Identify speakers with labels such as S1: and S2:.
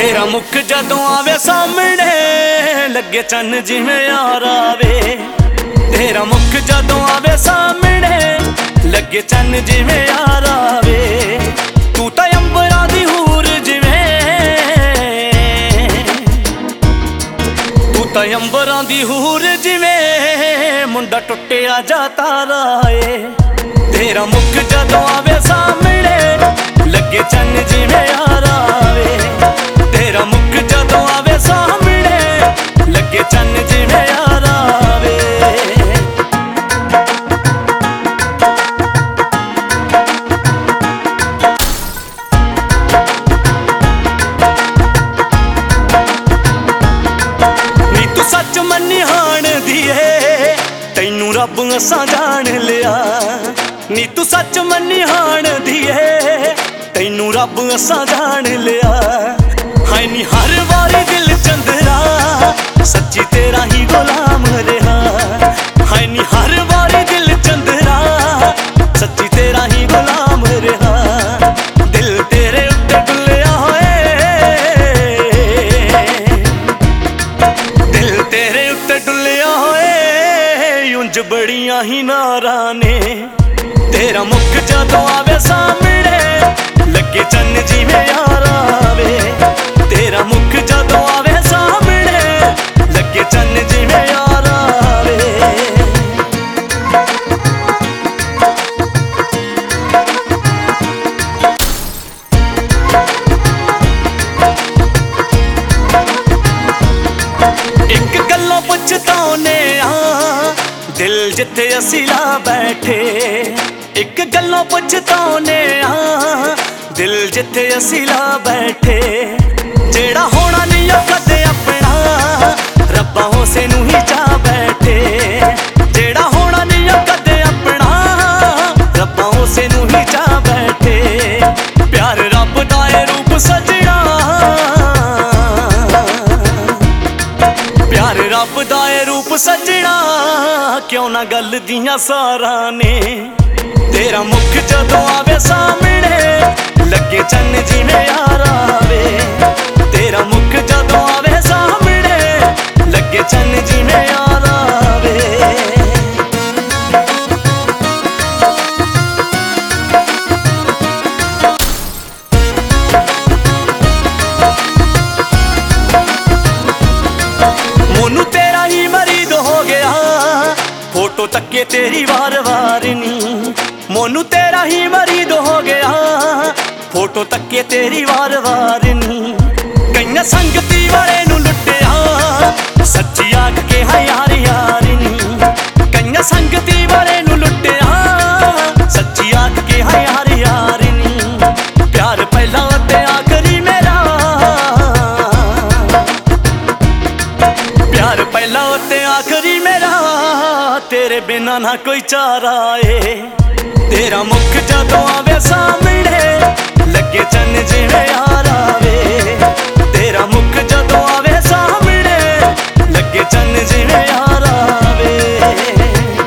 S1: तेरा मुख जदों आवे सामने लगे चन्न जिवें यार आवे। तेरा मुख जदों आवे सामने लगे चन्न जिवें यार आवे। तू तां अंबरां दी हूर जिवें, तू तां अंबरां दी हूर जिवें मुंडा टुटिया जा तारा ए। तेरा मुख जदों आवे सामने लगे चन्न जिवें यार आवे। तेरा मुख जदों आवे सामने लगे चन्न जिवें यार आवे। नी तू सच मन्नी हाण दी है तैनू रब असां जान लिया। नी तू सच मन्नी हाण दी है तैनू रब असां जान लिया। हाय नी हर वारी दिल चंदरा सच्ची तेरा ही गुलाम रहा। हाय नी हर वारी दिल चंदरा सच्ची तेरा ही गुलाम रहा। दिल तेरे उत्ते डुलिया होए, दिल तेरे उत्ते डुलिया होए उंज बड़ियां ही नारा ने। तेरा मुख जदों आवे सामने लगे चन्न जिवें यार आवे। तेरा मुख जदों आवे सामने लगे चन्न जिवें यार आवे। एक गल्लों पछताउने आ दिल जिथे असीं ला बैठे। एक गल्लों पछताउने आ दिल जिथे असीं ला बैठे। जेड़ा होना नहीं कदे अपना रब्बा उसे नूं ही चा बैठे। जेड़ा होना नहीं कदे अपना रब्बा उसे नूं ही चा बैठे। प्यार रब दा ए रूप सजना, प्यार रब दा ए रूप सजना क्यों ना गल दियां सारा ने। तेरा मुख जदों आवे सामने लगे चन्न जिवें यार आवे। तेरा मुख जदों आवे सामने लगे चन्न जिवें यार आवे। मोनू तेरा ही मरीद हो गया फोटो तके तेरी वार वार नी। मोनू तेरा ही मरीद हो गया फोटो तके तेरी वार वार नी। कईयां संगती वाले नू लुटिया सच्ची आख के हां यार यार नी। कईयां संगती वाले नू लुटिया सच्ची आख के हां यार यार नी। प्यार पहला ते आखरी मेरा, प्यार पहला ते आखरी मेरा तेरे बिना ना कोई चारा ए। तेरा मुख जदों आवे सामने लगे चन्न जिवें यार आवे। तेरा मुख जदों आवे सामने लगे चन्न जिवें यार आवे।